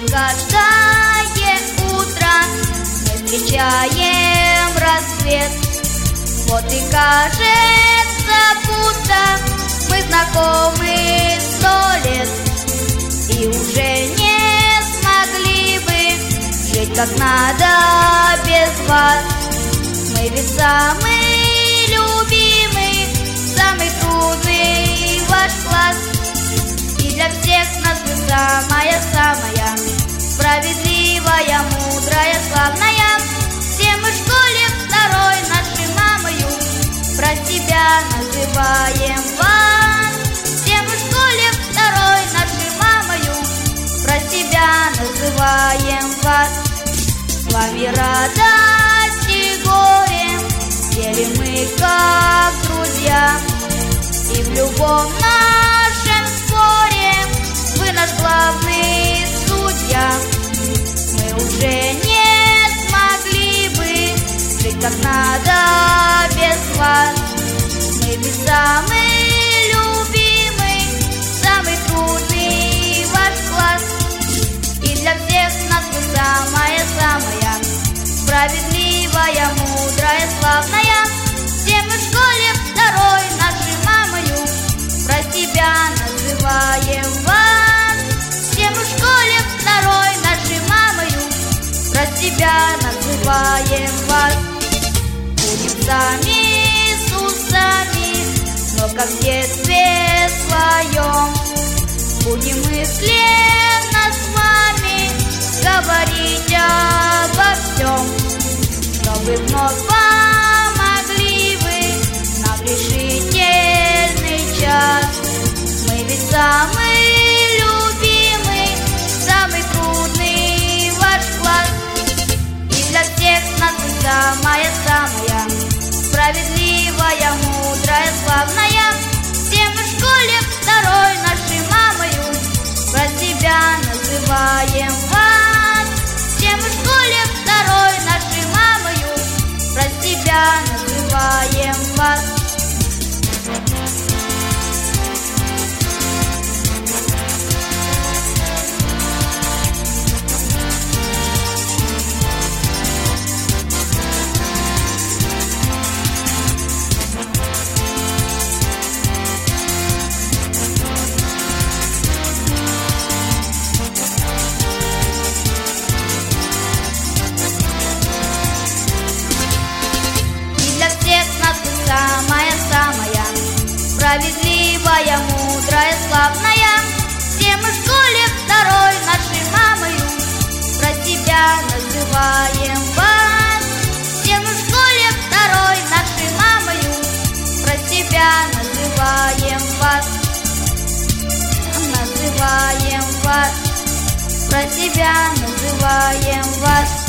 Каждое утро мы встречаем рассвет. Вот и кажется, будто мы знакомы 100 лет. И уже не смогли бы жить как надо без вас. Мы ведь самый любимый, самый трудный ваш класс. И для всех нас вы самая-самая справедливая, мудрая, славная. Все мы в школе второй нашей мамою про себя называем вас. Все мы в школе второй нашей мамою про себя называем вас. С вами радость и горе делим мы как друзья. И в любом нашем споре вы наш главный судья. Мы уже не смогли бы жить как надо без вас. Мы ведь самый любимый, самый трудный ваш класс. И для всех нас вы самая-самая справедливая, мудрая, славная. Все мы в школе второй нашей мамою про себя называем вас. Все мы в школе второй нашей мамою про себя называем вас. Будем сами с усами, но как в детстве своем. Будем мысленно с вами говорить обо всем, чтобы вновь помогли вы нам в решительный час. Мы ведь самый любимый, самый трудный ваш класс. И для всех нас вы самая-самая справедливая, мудрая, славная. Все мы в школе второй нашей мамою про себя называем вас. Все мы в школе второй нашей мамою про себя называем вас. Самая-самая справедливая, мудрая, славная. Все мы в школе второй нашей мамою про себя называем вас. Все мы в школе второй нашей мамою про себя называем вас. Называем вас, про себя называем вас.